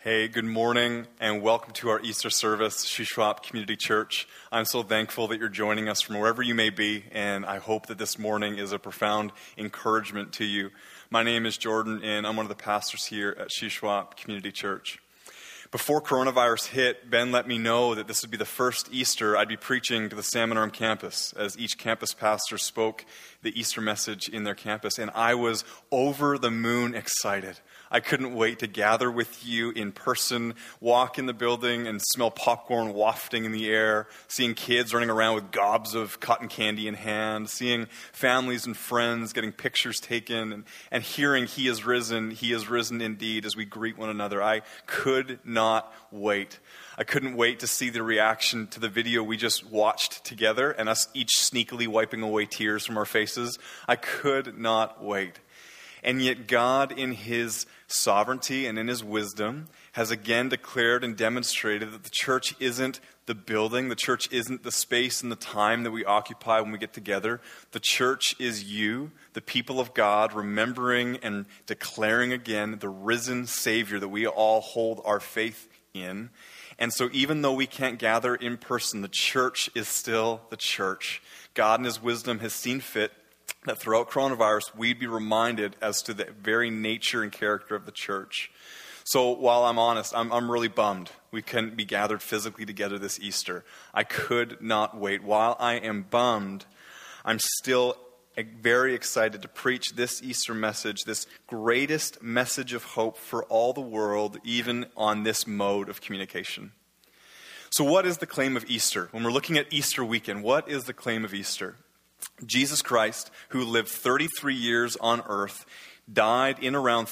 Hey, good morning and welcome to our Easter service, Shuswap Community Church. I'm so thankful that you're joining us from wherever you may be, and I hope that this morning is a profound encouragement to you. My name is Jordan, and I'm one of the pastors here at Shuswap Community Church. Before coronavirus hit, Ben let me know that this would be the first Easter I'd be preaching to the Salmon Arm campus, as each campus pastor spoke the Easter message in their campus, and I was over the moon excited. I couldn't wait to gather with you in person, walk in the building and smell popcorn wafting in the air, seeing kids running around with gobs of cotton candy in hand, seeing families and friends getting pictures taken, and hearing He is risen indeed as we greet one another. I could not wait. I couldn't wait to see the reaction to the video we just watched together and us each sneakily wiping away tears from our faces. I could not wait. And yet God, in His sovereignty and in His wisdom, has again declared and demonstrated that the church isn't the building, the church isn't the space and the time that we occupy when we get together. The church is you, the people of God, remembering and declaring again the risen Savior that we all hold our faith in. And so even though we can't gather in person, the church is still the church. God in His wisdom has seen fit that throughout coronavirus, we'd be reminded as to the very nature and character of the church. So while I'm honest, I'm really bummed we couldn't be gathered physically together this Easter. I could not wait. While I am bummed, I'm still very excited to preach this Easter message, this greatest message of hope for all the world, even on this mode of communication. So what is the claim of Easter? When we're looking at Easter weekend, what is the claim of Easter? Jesus Christ, who lived 33 years on earth, died in around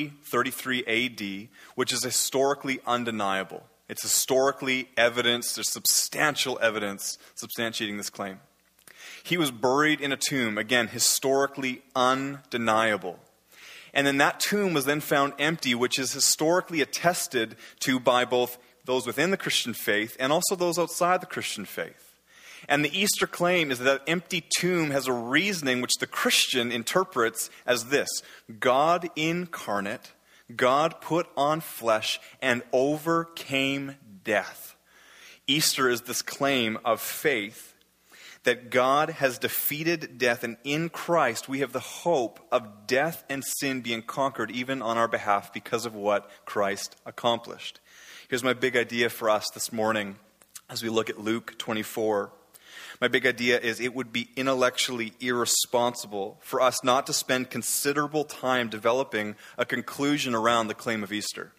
33 AD, which is historically undeniable. It's historically evidenced. There's substantial evidence substantiating this claim. He was buried in a tomb, again, historically undeniable. And then that tomb was then found empty, which is historically attested to by both those within the Christian faith and also those outside the Christian faith. And the Easter claim is that empty tomb has a reasoning which the Christian interprets as this: God incarnate, God put on flesh and overcame death. Easter is this claim of faith that God has defeated death, and in Christ we have the hope of death and sin being conquered even on our behalf because of what Christ accomplished. Here's my big idea for us this morning as we look at Luke 24. My big idea is it would be intellectually irresponsible for us not to spend considerable time developing a conclusion around the claim of Easter.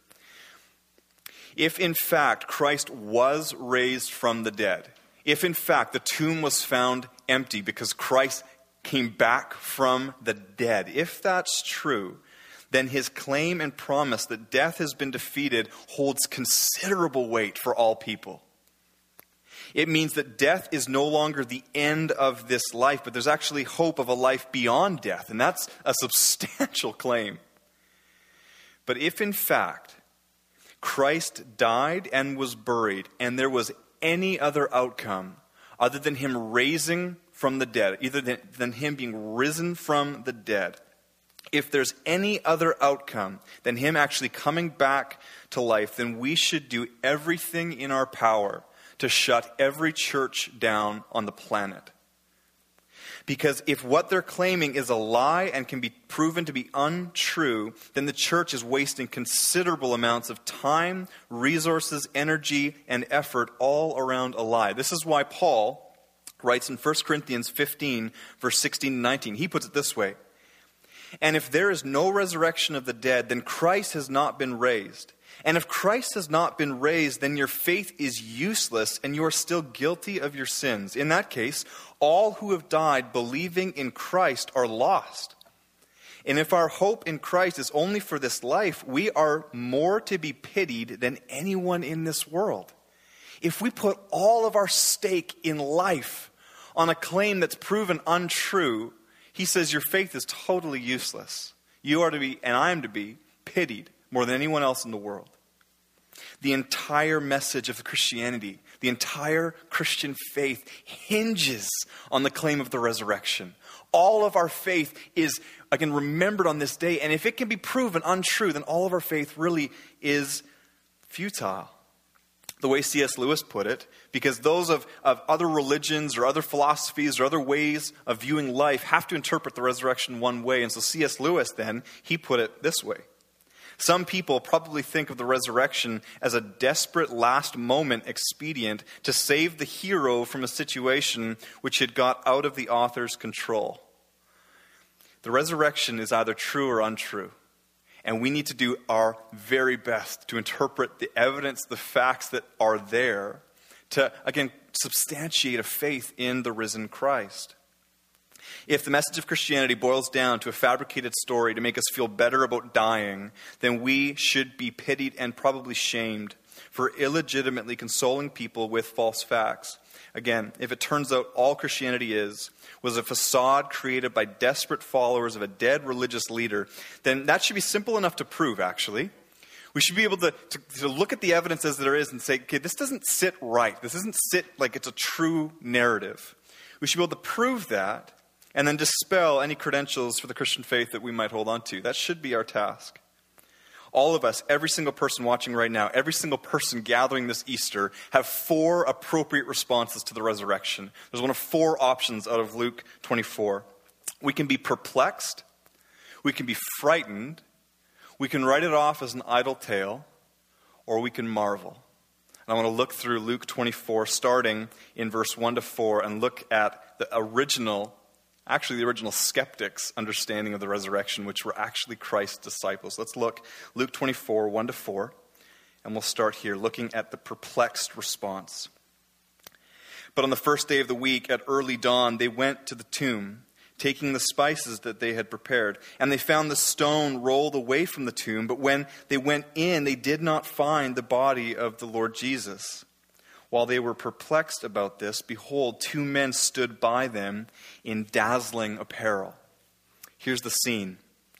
If in fact Christ was raised from the dead, if in fact the tomb was found empty because Christ came back from the dead, if that's true, then His claim and promise that death has been defeated holds considerable weight for all people. It means that death is no longer the end of this life, but there's actually hope of a life beyond death, and that's a substantial claim. But if in fact Christ died and was buried, and there was any other outcome other than Him raising from the dead, other than Him being risen from the dead, if there's any other outcome than Him actually coming back to life, then we should do everything in our power to shut every church down on the planet. Because if what they're claiming is a lie and can be proven to be untrue, then the church is wasting considerable amounts of time, resources, energy, and effort all around a lie. This is why Paul writes in 1 Corinthians 15, verse 16 and 19. He puts it this way: "And if there is no resurrection of the dead, then Christ has not been raised. And if Christ has not been raised, then your faith is useless and you are still guilty of your sins. In that case, all who have died believing in Christ are lost. And if our hope in Christ is only for this life, we are more to be pitied than anyone in this world. If we put all of our stake in life on a claim that's proven untrue, he says your faith is totally useless. You are to be, and I am to be, pitied more than anyone else in the world." The entire message of Christianity, the entire Christian faith hinges on the claim of the resurrection. All of our faith is, again, remembered on this day. And if it can be proven untrue, then all of our faith really is futile. The way C.S. Lewis put it, because those of other religions or other philosophies or other ways of viewing life have to interpret the resurrection one way. And so C.S. Lewis then, he put it this way. Some people probably think of the resurrection as a desperate last moment expedient to save the hero from a situation which had got out of the author's control. The resurrection is either true or untrue. And we need to do our very best to interpret the evidence, the facts that are there, to, again, substantiate a faith in the risen Christ. If the message of Christianity boils down to a fabricated story to make us feel better about dying, then we should be pitied and probably shamed for illegitimately consoling people with false facts. Again, if it turns out all Christianity was a facade created by desperate followers of a dead religious leader, then that should be simple enough to prove, actually. We should be able to look at the evidence as there is and say, okay, this doesn't sit right. This doesn't sit like it's a true narrative. We should be able to prove that and then dispel any credentials for the Christian faith that we might hold on to. That should be our task. All of us, every single person watching right now, every single person gathering this Easter, have 4 appropriate responses to the resurrection. There's one of 4 options out of Luke 24. We can be perplexed, we can be frightened, we can write it off as an idle tale, or we can marvel. And I want to look through Luke 24, starting in verse 1 to 4, and look at the original skeptics' understanding of the resurrection, which were actually Christ's disciples. Let's look, Luke 24, 1 to 4, and we'll start here, looking at the perplexed response. But on the first day of the week, at early dawn, they went to the tomb, taking the spices that they had prepared. And they found the stone rolled away from the tomb, but when they went in, they did not find the body of the Lord Jesus. While they were perplexed about this, behold, 2 men stood by them in dazzling apparel. Here's the scene.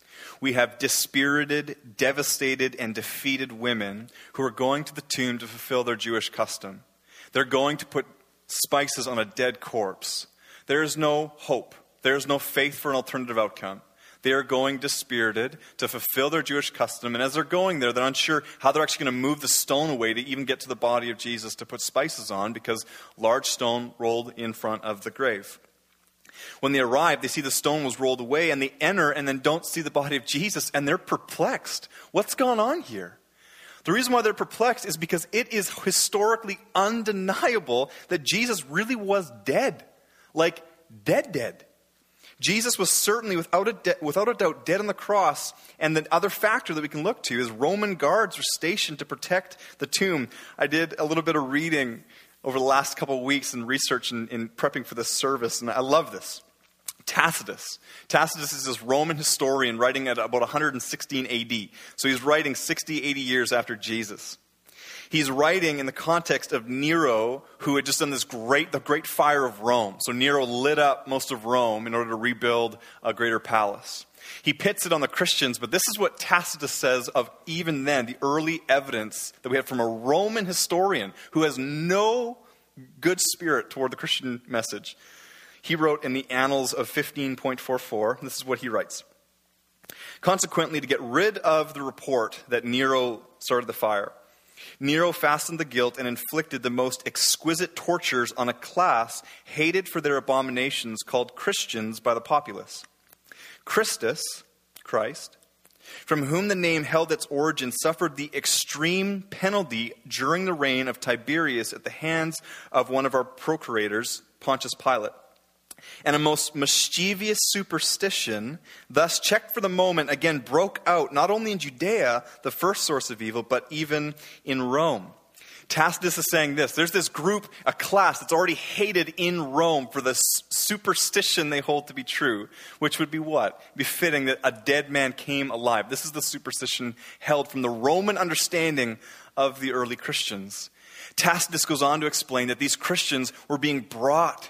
We have dispirited, devastated, and defeated women who are going to the tomb to fulfill their Jewish custom. They're going to put spices on a dead corpse. There is no hope. There is no faith for an alternative outcome. They are going dispirited to fulfill their Jewish custom. And as they're going there, they're unsure how they're actually going to move the stone away to even get to the body of Jesus to put spices on, because large stone rolled in front of the grave. When they arrive, they see the stone was rolled away, and they enter and then don't see the body of Jesus, and they're perplexed. What's going on here? The reason why they're perplexed is because it is historically undeniable that Jesus really was dead. Like, dead. Jesus was certainly, without a doubt, dead on the cross. And the other factor that we can look to is Roman guards were stationed to protect the tomb. I did a little bit of reading over the last couple of weeks and research in prepping for this service, and I love this. Tacitus is this Roman historian writing at about 116 AD. So he's writing 60, 80 years after Jesus. He's writing in the context of Nero, who had just done the great fire of Rome. So Nero lit up most of Rome in order to rebuild a greater palace. He pits it on the Christians, but this is what Tacitus says of even then, the early evidence that we have from a Roman historian who has no good spirit toward the Christian message. He wrote in the Annals of 15.44, this is what he writes. Consequently, to get rid of the report that Nero started the fire, Nero fastened the guilt and inflicted the most exquisite tortures on a class hated for their abominations called Christians by the populace. Christus, Christ, from whom the name held its origin, suffered the extreme penalty during the reign of Tiberius at the hands of one of our procurators, Pontius Pilate. And a most mischievous superstition, thus checked for the moment, again broke out, not only in Judea, the first source of evil, but even in Rome. Tacitus is saying this. There's this group, a class that's already hated in Rome for the superstition they hold to be true, which would be what? Befitting that a dead man came alive. This is the superstition held from the Roman understanding of the early Christians. Tacitus goes on to explain that these Christians were being brought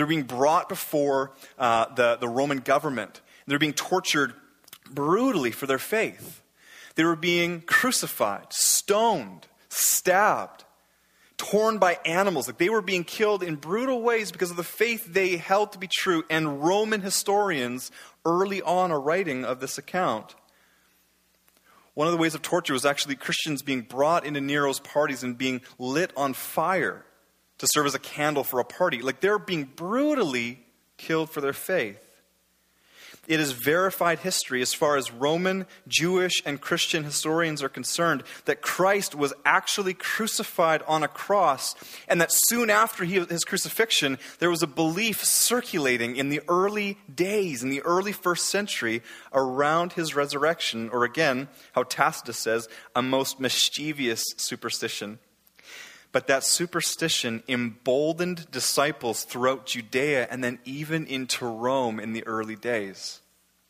before the Roman government. They're being tortured brutally for their faith. They were being crucified, stoned, stabbed, torn by animals. Like, they were being killed in brutal ways because of the faith they held to be true. And Roman historians early on are writing of this account. One of the ways of torture was actually Christians being brought into Nero's parties and being lit on fire to serve as a candle for a party. Like they're being brutally killed for their faith. It is verified history as far as Roman, Jewish, and Christian historians are concerned that Christ was actually crucified on a cross, and that soon after his crucifixion, there was a belief circulating in the early days, in the early first century, around his resurrection, or again, how Tacitus says, a most mischievous superstition. But that superstition emboldened disciples throughout Judea and then even into Rome in the early days.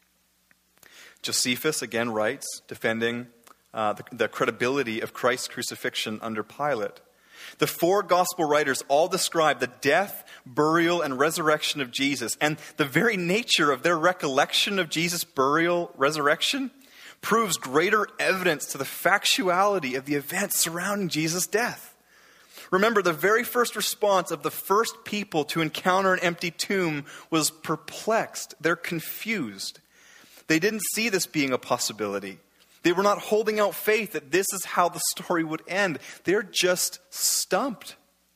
Josephus again writes, defending the credibility of Christ's crucifixion under Pilate. The four gospel writers all describe the death, burial, and resurrection of Jesus. And the very nature of their recollection of Jesus' burial, resurrection, proves greater evidence to the factuality of the events surrounding Jesus' death. Remember, the very first response of the first people to encounter an empty tomb was perplexed. They're confused. They didn't see this being a possibility. They were not holding out faith that this is how the story would end. They're just stumped.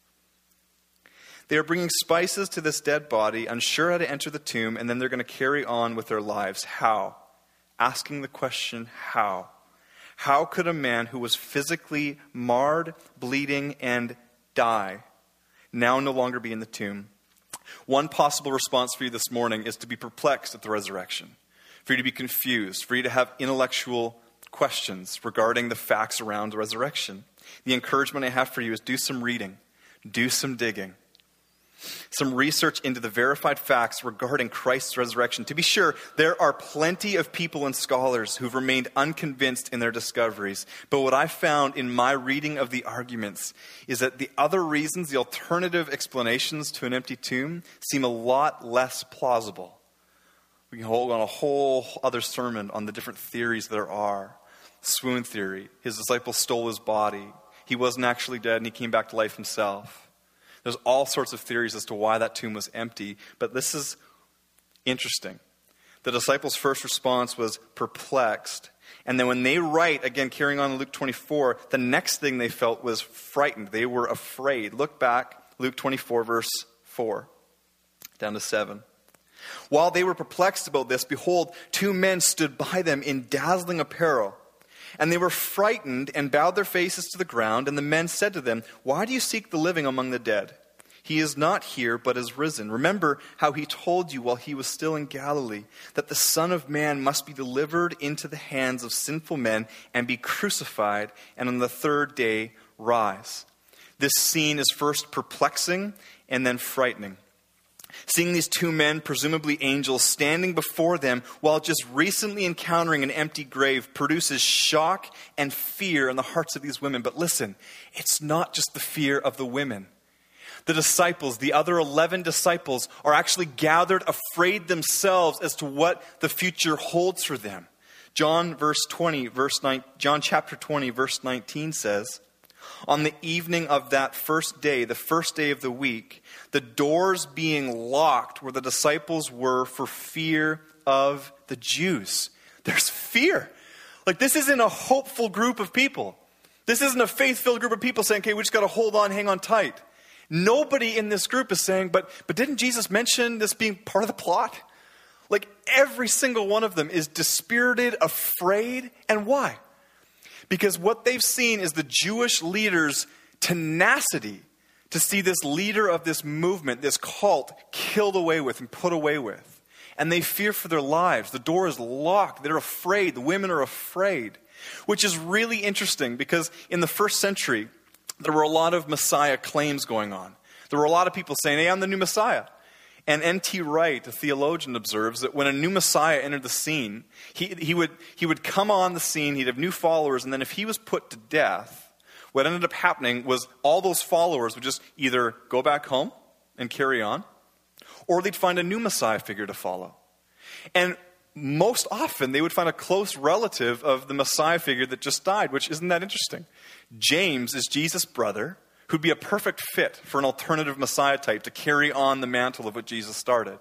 They are bringing spices to this dead body, unsure how to enter the tomb, and then they're going to carry on with their lives. How? Asking the question, how? How could a man who was physically marred, bleeding, and die now no longer be in the tomb? One possible response for you this morning is to be perplexed at the resurrection, for you to be confused, for you to have intellectual questions regarding the facts around the resurrection. The encouragement I have for you is do some reading, do some digging, some research into the verified facts regarding Christ's resurrection. To be sure, there are plenty of people and scholars who've remained unconvinced in their discoveries. But what I found in my reading of the arguments is that the other reasons, the alternative explanations to an empty tomb, seem a lot less plausible. We can hold on a whole other sermon on the different theories there are. Swoon theory. His disciples stole his body. He wasn't actually dead and he came back to life himself. There's all sorts of theories as to why that tomb was empty, but this is interesting. The disciples' first response was perplexed, and then when they write, again carrying on in Luke 24, the next thing they felt was frightened. They were afraid. Look back, Luke 24, verse 4, down to 7. While they were perplexed about this, behold, two men stood by them in dazzling apparel. And they were frightened and bowed their faces to the ground. And the men said to them, "Why do you seek the living among the dead? He is not here, but is risen. Remember how he told you while he was still in Galilee, that the Son of Man must be delivered into the hands of sinful men and be crucified, and on the third day rise." This scene is first perplexing and then frightening. Seeing these two men, presumably angels, standing before them while just recently encountering an empty grave produces shock and fear in the hearts of these women. But listen, it's not just the fear of the women. The disciples, the other 11 disciples, are actually gathered afraid themselves as to what the future holds for them. John chapter 20, verse 19 says, "On the evening of that first day, the first day of the week, the doors being locked where the disciples were for fear of the Jews." There's fear. Like, this isn't a hopeful group of people. This isn't a faith-filled group of people saying, okay, we just got to hold on, hang on tight. Nobody in this group is saying, but didn't Jesus mention this being part of the plot? Like, every single one of them is dispirited, afraid. And why? Because what they've seen is the Jewish leaders' tenacity to see this leader of this movement, this cult, killed away with and put away with. And they fear for their lives. The door is locked. They're afraid. The women are afraid. Which is really interesting because in the first century, there were a lot of Messiah claims going on. There were a lot of people saying, hey, I'm the new Messiah. And N.T. Wright, a theologian, observes that when a new Messiah entered the scene, he would come on the scene, he'd have new followers, and then if he was put to death, what ended up happening was all those followers would just either go back home and carry on, or they'd find a new Messiah figure to follow. And most often, they would find a close relative of the Messiah figure that just died, which isn't that interesting. James is Jesus' brother, who'd be a perfect fit for an alternative Messiah type to carry on the mantle of what Jesus started.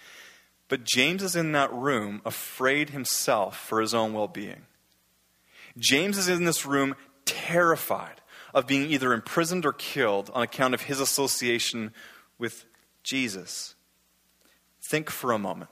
But James is in that room, afraid himself for his own well-being. James is in this room terrified of being either imprisoned or killed on account of his association with Jesus. Think for a moment.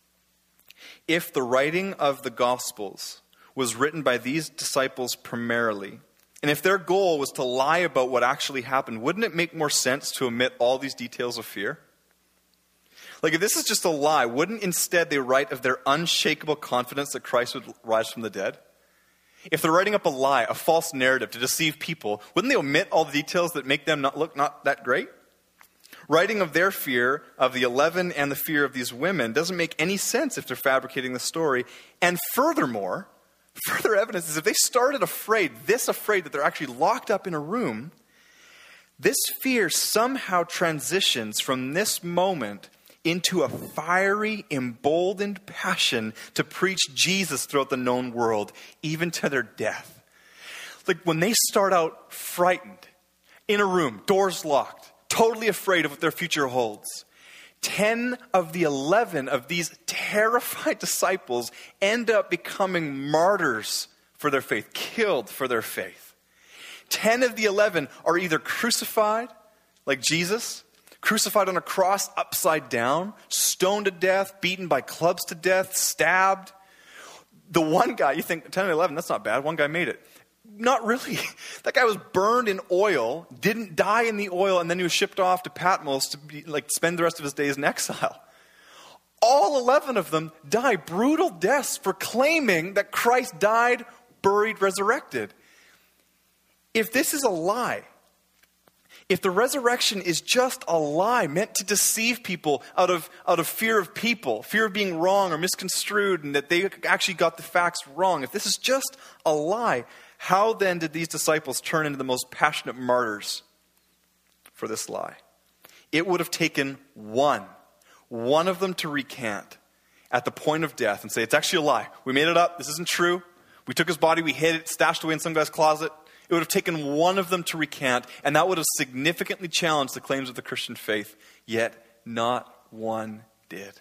If the writing of the Gospels was written by these disciples primarily, and if their goal was to lie about what actually happened, wouldn't it make more sense to omit all these details of fear? Like, if this is just a lie, wouldn't instead they write of their unshakable confidence that Christ would rise from the dead? If they're writing up a lie, a false narrative to deceive people, wouldn't they omit all the details that make them look not that great? Writing of their fear of the 11 and the fear of these women doesn't make any sense if they're fabricating the story. And furthermore, further evidence is if they started this afraid that they're actually locked up in a room, this fear somehow transitions from this moment into a fiery, emboldened passion to preach Jesus throughout the known world, even to their death. Like when they start out frightened, in a room, doors locked, totally afraid of what their future holds, 10 of the 11 of these terrified disciples end up becoming martyrs for their faith, killed for their faith. 10 of the 11 are either crucified, like Jesus, crucified on a cross upside down, stoned to death, beaten by clubs to death, stabbed. The one guy, you think 10 and 11, that's not bad. One guy made it. Not really. That guy was burned in oil, didn't die in the oil, and then he was shipped off to Patmos to spend the rest of his days in exile. All 11 of them die brutal deaths for claiming that Christ died, buried, resurrected. If this is a lie, if the resurrection is just a lie meant to deceive people out of fear of people, fear of being wrong or misconstrued, and that they actually got the facts wrong, if this is just a lie, how then did these disciples turn into the most passionate martyrs for this lie? It would have taken one of them to recant at the point of death and say, it's actually a lie. We made it up. This isn't true. We took his body, we hid it, stashed away in some guy's closet. It would have taken one of them to recant, and that would have significantly challenged the claims of the Christian faith, yet not one did.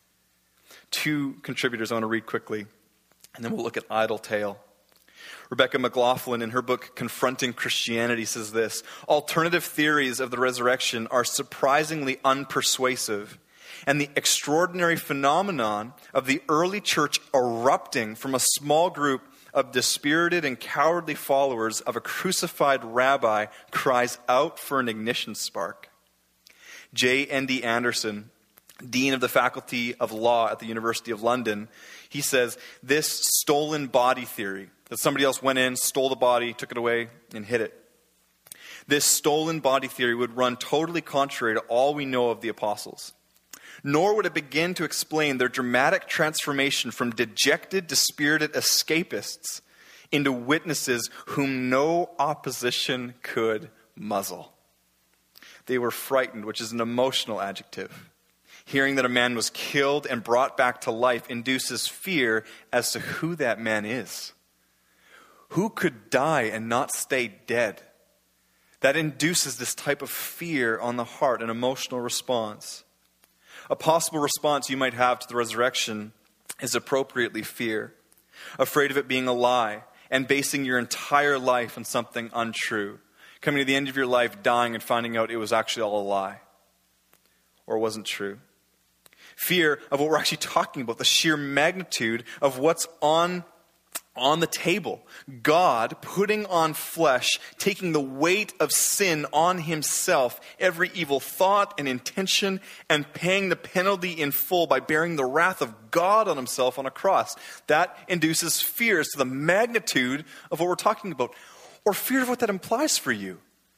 2 contributors I want to read quickly, and then we'll look at idle tale. Rebecca McLaughlin, in her book Confronting Christianity, says this: alternative theories of the resurrection are surprisingly unpersuasive, and the extraordinary phenomenon of the early church erupting from a small group of dispirited and cowardly followers of a crucified rabbi cries out for an ignition spark. J. N.D. Anderson, Dean of the Faculty of Law at the University of London, he says, this stolen body theory, that somebody else went in, stole the body, took it away, and hid it. This stolen body theory would run totally contrary to all we know of the apostles. Nor would it begin to explain their dramatic transformation from dejected, dispirited escapists into witnesses whom no opposition could muzzle. They were frightened, which is an emotional adjective. Hearing that a man was killed and brought back to life induces fear as to who that man is. Who could die and not stay dead? That induces this type of fear on the heart, an emotional response. A possible response you might have to the resurrection is appropriately fear, afraid of it being a lie, and basing your entire life on something untrue. Coming to the end of your life, dying, and finding out it was actually all a lie, or wasn't true. Fear of what we're actually talking about, the sheer magnitude of what's on the table. God putting on flesh, taking the weight of sin on himself, every evil thought and intention, and paying the penalty in full by bearing the wrath of God on himself on a cross. That induces fears to the magnitude of what we're talking about, or fear of what that implies for you.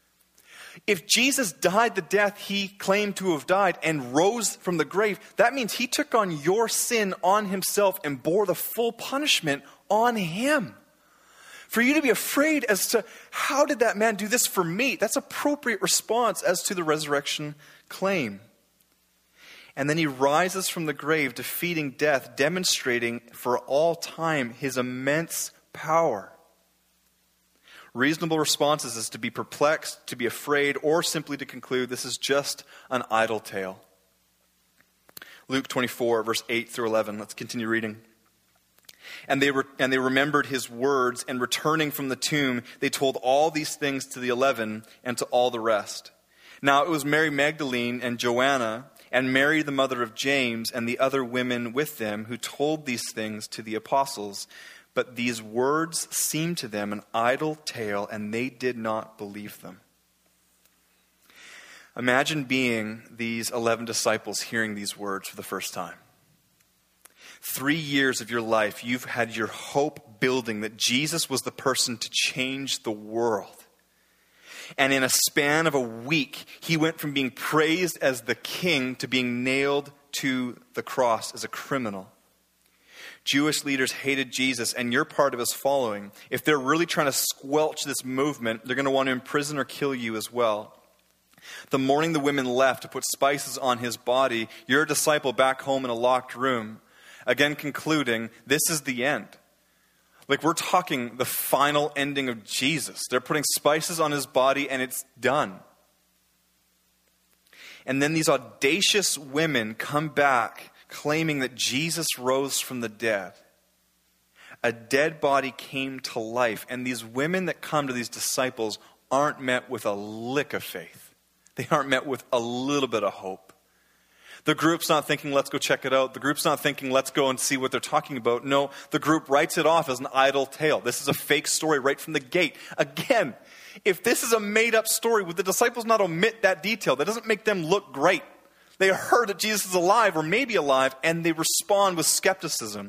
If Jesus died the death he claimed to have died and rose from the grave, that means he took on your sin on himself and bore the full punishment on him. For you to be afraid as to how did that man do this for me, that's appropriate response as to the resurrection claim. And then he rises from the grave, defeating death, demonstrating for all time his immense power. Reasonable responses is to be perplexed, to be afraid, or simply to conclude this is just an idle tale. Luke 24, verse 8 through 11. Let's continue reading. And they remembered his words, and returning from the tomb, they told all these things to the 11 and to all the rest. Now it was Mary Magdalene and Joanna and Mary the mother of James and the other women with them who told these things to the apostles. But these words seemed to them an idle tale, and they did not believe them. Imagine being these 11 disciples hearing these words for the first time. 3 years of your life, you've had your hope building that Jesus was the person to change the world. And in a span of a week, he went from being praised as the king to being nailed to the cross as a criminal. Jewish leaders hated Jesus, and you're part of his following. If they're really trying to squelch this movement, they're going to want to imprison or kill you as well. The morning the women left to put spices on his body, you're a disciple back home in a locked room. Again, concluding, this is the end. Like, we're talking the final ending of Jesus. They're putting spices on his body and it's done. And then these audacious women come back claiming that Jesus rose from the dead. A dead body came to life. And these women that come to these disciples aren't met with a lick of faith. They aren't met with a little bit of hope. The group's not thinking, let's go check it out. The group's not thinking, let's go and see what they're talking about. No, the group writes it off as an idle tale. This is a fake story right from the gate. Again, if this is a made-up story, would the disciples not omit that detail? That doesn't make them look great. They heard that Jesus is alive, or maybe alive, and they respond with skepticism.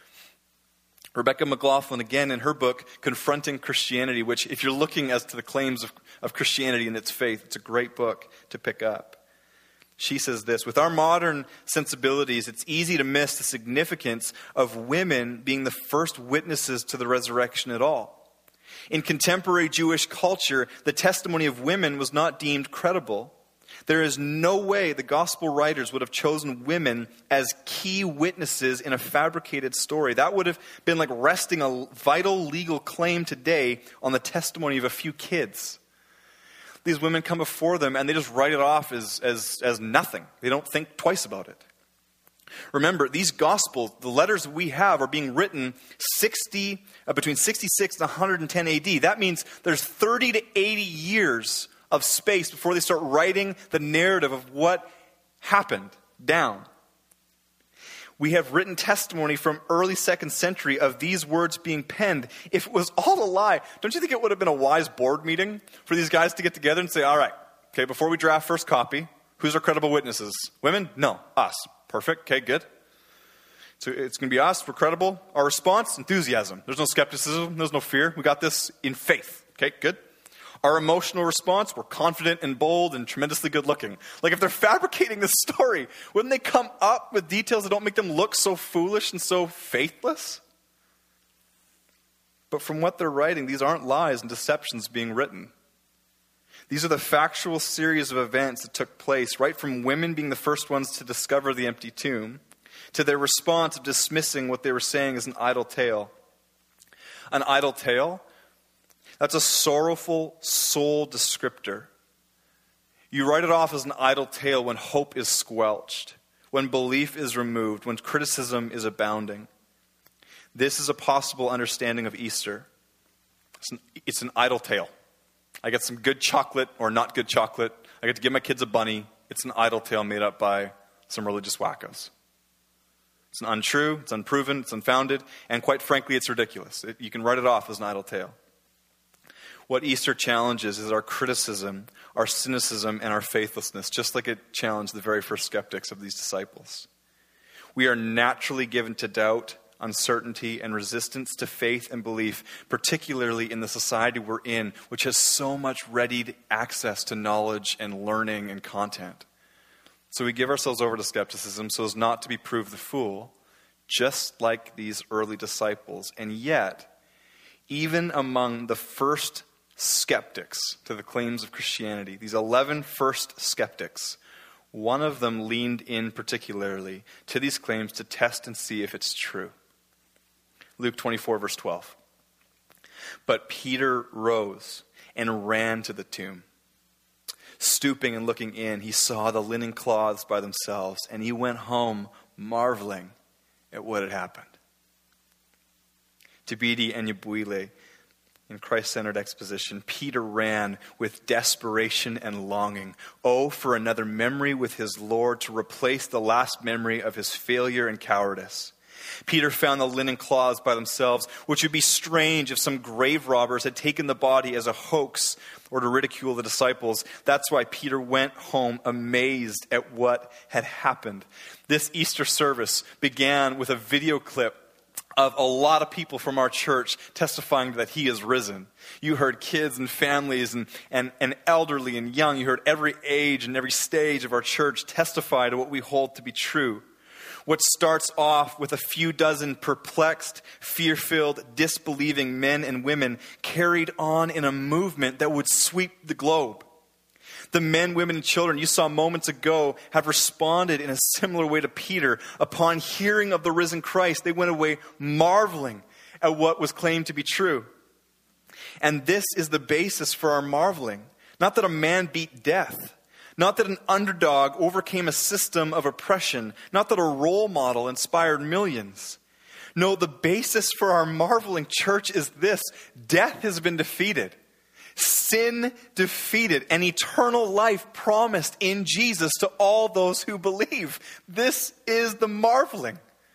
Rebecca McLaughlin, again, in her book, Confronting Christianity, which, if you're looking as to the claims of Christianity and its faith, it's a great book to pick up. She says this: with our modern sensibilities, it's easy to miss the significance of women being the first witnesses to the resurrection at all. In contemporary Jewish culture, the testimony of women was not deemed credible. There is no way the gospel writers would have chosen women as key witnesses in a fabricated story. That would have been like resting a vital legal claim today on the testimony of a few kids. These women come before them and they just write it off as nothing. They don't think twice about it. Remember, these gospels, the letters we have, are being written between 66 and 110 AD. That means there's 30 to 80 years of space before they start writing the narrative of what happened down. We have written testimony from early 2nd century of these words being penned. If it was all a lie, don't you think it would have been a wise board meeting for these guys to get together and say, all right, okay, before we draft first copy, who's our credible witnesses? Women? No. Us. Perfect. Okay, good. So it's going to be us. We're credible. Our response? Enthusiasm. There's no skepticism. There's no fear. We got this in faith. Okay, good. Our emotional response, we're confident and bold and tremendously good looking. Like, if they're fabricating this story, wouldn't they come up with details that don't make them look so foolish and so faithless? But from what they're writing, these aren't lies and deceptions being written. These are the factual series of events that took place, right from women being the first ones to discover the empty tomb, to their response of dismissing what they were saying as an idle tale. An idle tale? That's a sorrowful soul descriptor. You write it off as an idle tale when hope is squelched, when belief is removed, when criticism is abounding. This is a possible understanding of Easter. It's an idle tale. I get some good chocolate or not good chocolate. I get to give my kids a bunny. It's an idle tale made up by some religious wackos. It's untrue, it's unproven, it's unfounded, and quite frankly, it's ridiculous. You can write it off as an idle tale. What Easter challenges is our criticism, our cynicism, and our faithlessness, just like it challenged the very first skeptics of these disciples. We are naturally given to doubt, uncertainty, and resistance to faith and belief, particularly in the society we're in, which has so much ready access to knowledge and learning and content. So we give ourselves over to skepticism so as not to be proved the fool, just like these early disciples. And yet, even among the first skeptics to the claims of Christianity, these 11 first skeptics, one of them leaned in particularly to these claims to test and see if it's true. Luke 24, verse 12. But Peter rose and ran to the tomb. Stooping and looking in, he saw the linen cloths by themselves, and he went home marveling at what had happened. Tibidi and Yabuile. In Christ-centered exposition, Peter ran with desperation and longing. Oh, for another memory with his Lord to replace the last memory of his failure and cowardice. Peter found the linen cloths by themselves, which would be strange if some grave robbers had taken the body as a hoax or to ridicule the disciples. That's why Peter went home amazed at what had happened. This Easter service began with a video clip of a lot of people from our church testifying that he is risen. You heard kids and families and elderly and young. You heard every age and every stage of our church testify to what we hold to be true. What starts off with a few dozen perplexed, fear-filled, disbelieving men and women carried on in a movement that would sweep the globe. The men, women, and children you saw moments ago have responded in a similar way to Peter. Upon hearing of the risen Christ, they went away marveling at what was claimed to be true. And this is the basis for our marveling. Not that a man beat death. Not that an underdog overcame a system of oppression. Not that a role model inspired millions. No, the basis for our marveling, church, is this. Death has been defeated. Sin defeated, and eternal life promised in Jesus to all those who believe. This is the marveling.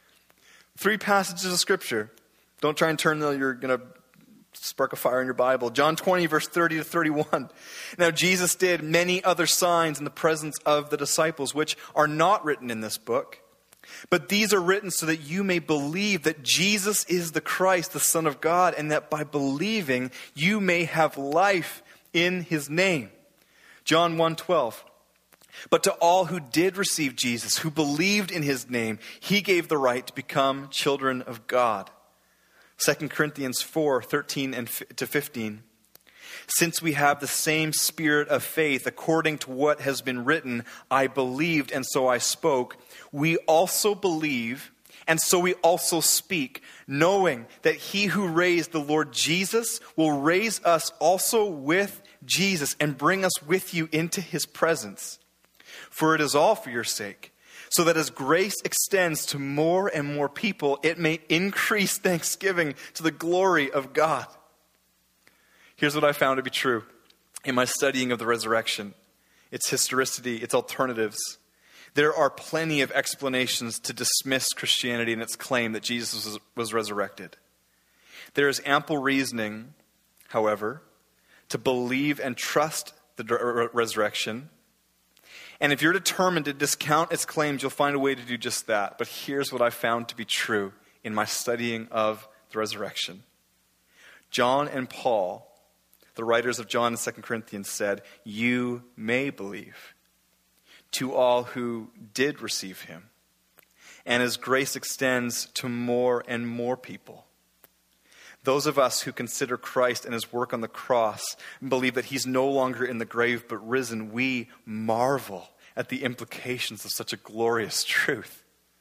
3 passages of Scripture. Don't try and turn them, you're going to spark a fire in your Bible. John 20, verse 30 to 31. Now Jesus did many other signs in the presence of the disciples, which are not written in this book. But these are written so that you may believe that Jesus is the Christ, the Son of God, and that by believing you may have life in his name. John 1:12. But to all who did receive Jesus, who believed in his name, he gave the right to become children of God. 2 Corinthians 4:13 to 15. Since we have the same spirit of faith, according to what has been written, I believed and so I spoke, we also believe and so we also speak, knowing that he who raised the Lord Jesus will raise us also with Jesus and bring us with you into his presence. For it is all for your sake, so that as grace extends to more and more people, it may increase thanksgiving to the glory of God. Here's what I found to be true in my studying of the resurrection, its historicity, its alternatives. There are plenty of explanations to dismiss Christianity and its claim that Jesus was resurrected. There is ample reasoning, however, to believe and trust the resurrection. And if you're determined to discount its claims, you'll find a way to do just that. But here's what I found to be true in my studying of the resurrection. John and Paul, the writers of John and 2 Corinthians, said, you may believe, to all who did receive him. And his grace extends to more and more people. Those of us who consider Christ and his work on the cross and believe that he's no longer in the grave but risen, we marvel at the implications of such a glorious truth.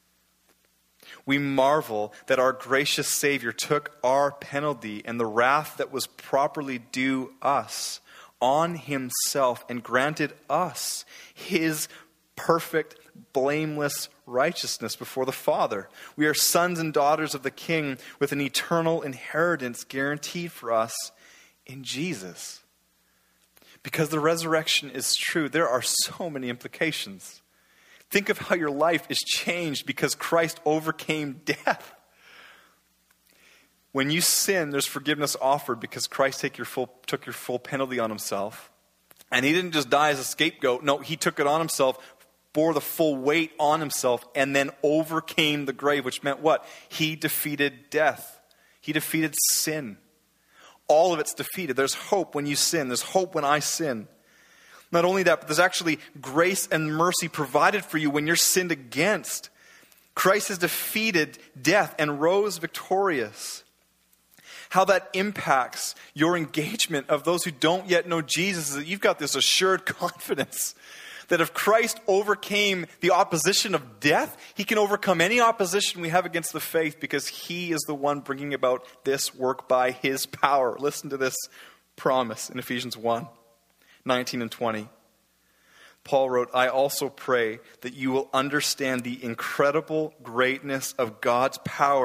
We marvel that our gracious Savior took our penalty and the wrath that was properly due us on himself and granted us his perfect, blameless righteousness before the Father. We are sons and daughters of the King with an eternal inheritance guaranteed for us in Jesus. Because the resurrection is true, there are so many implications. Think of how your life is changed because Christ overcame death. When you sin, there's forgiveness offered because Christ took your full penalty on himself. And he didn't just die as a scapegoat. No, he took it on himself, bore the full weight on himself, and then overcame the grave, which meant what? He defeated death. He defeated sin. All of it's defeated. There's hope when you sin. There's hope when I sin. Not only that, but there's actually grace and mercy provided for you when you're sinned against. Christ has defeated death and rose victorious. How that impacts your engagement of those who don't yet know Jesus is that you've got this assured confidence that if Christ overcame the opposition of death, he can overcome any opposition we have against the faith because he is the one bringing about this work by his power. Listen to this promise in Ephesians 1:19 and 20. Paul wrote, I also pray that you will understand the incredible greatness of God's power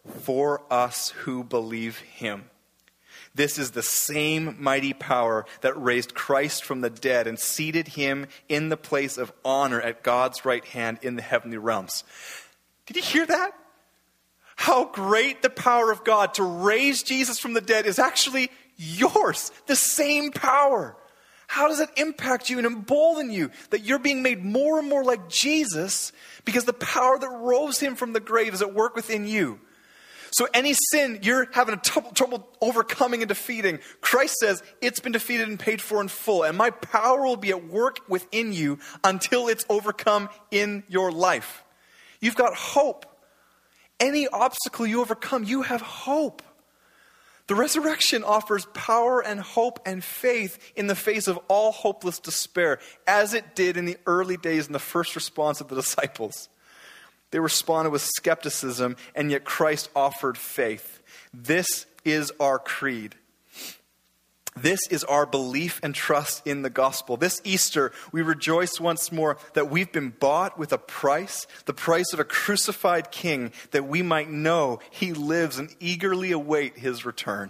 for us who believe him. This is the same mighty power that raised Christ from the dead and seated him in the place of honor at God's right hand in the heavenly realms. Did you hear that? How great the power of God to raise Jesus from the dead is actually yours. The same power. How does it impact you and embolden you that you're being made more and more like Jesus because the power that rose him from the grave is at work within you? So any sin you're having trouble overcoming and defeating, Christ says it's been defeated and paid for in full. And my power will be at work within you until it's overcome in your life. You've got hope. Any obstacle you overcome, you have hope. The resurrection offers power and hope and faith in the face of all hopeless despair, as it did in the early days in the first response of the disciples. They responded with skepticism, and yet Christ offered faith. This is our creed. This is our belief and trust in the gospel. This Easter, we rejoice once more that we've been bought with a price, the price of a crucified king, that we might know he lives and eagerly await his return.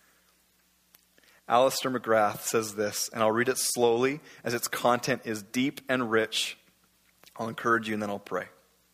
Alistair McGrath says this, and I'll read it slowly as its content is deep and rich. I'll encourage you and then I'll pray.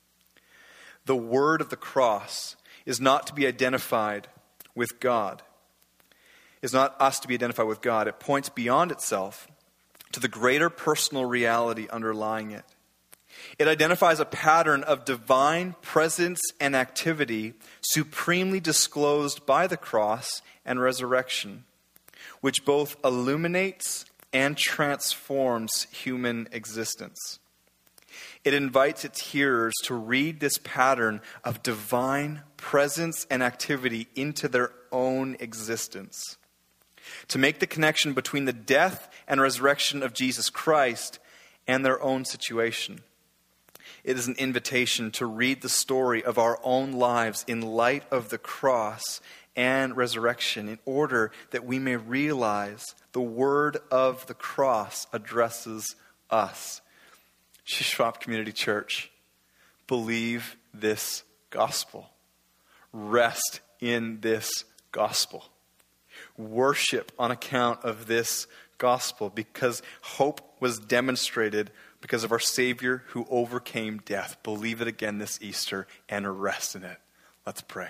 The word of the cross is not to be identified with God. Is not us to be identified with God. It points beyond itself to the greater personal reality underlying it. It identifies a pattern of divine presence and activity supremely disclosed by the cross and resurrection, which both illuminates and transforms human existence. It invites its hearers to read this pattern of divine presence and activity into their own existence, to make the connection between the death and resurrection of Jesus Christ and their own situation. It is an invitation to read the story of our own lives in light of the cross and resurrection in order that we may realize the word of the cross addresses us. Shuswap Community Church, believe this gospel. Rest in this gospel. Worship on account of this gospel, because hope was demonstrated because of our Savior who overcame death. Believe it again this Easter and rest in it. Let's pray.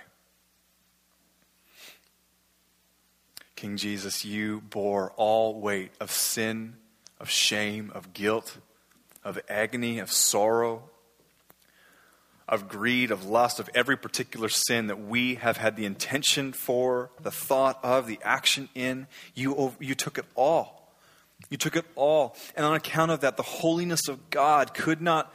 King Jesus, you bore all weight of sin, of shame, of guilt, of agony, of sorrow, of greed, of lust, of every particular sin that we have had the intention for, the thought of, the action in. You took it all. You took it all. And on account of that, the holiness of God could not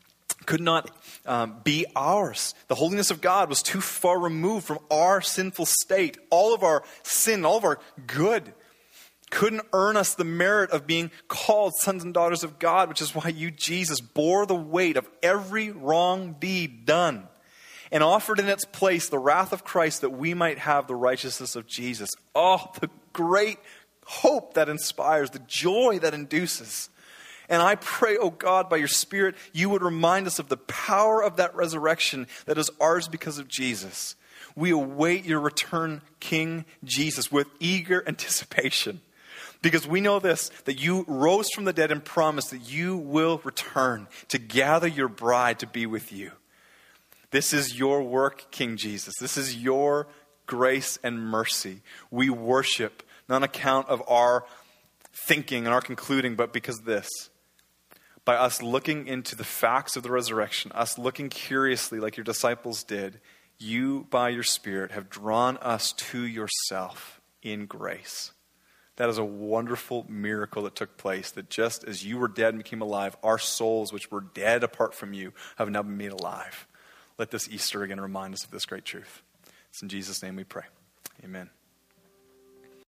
be ours. The holiness of God was too far removed from our sinful state. All of our sin, all of our good couldn't earn us the merit of being called sons and daughters of God, which is why you, Jesus, bore the weight of every wrong deed done and offered in its place the wrath of Christ that we might have the righteousness of Jesus. Oh, the great hope that inspires, the joy that induces. And I pray, oh God, by your Spirit, you would remind us of the power of that resurrection that is ours because of Jesus. We await your return, King Jesus, with eager anticipation. Because we know this, that you rose from the dead and promised that you will return to gather your bride to be with you. This is your work, King Jesus. This is your grace and mercy. We worship, not on account of our thinking and our concluding, but because this. By us looking into the facts of the resurrection, us looking curiously like your disciples did, you, by your Spirit, have drawn us to yourself in grace. That is a wonderful miracle that took place, that just as you were dead and became alive, our souls, which were dead apart from you, have now been made alive. Let this Easter again remind us of this great truth. It's in Jesus' name we pray. Amen.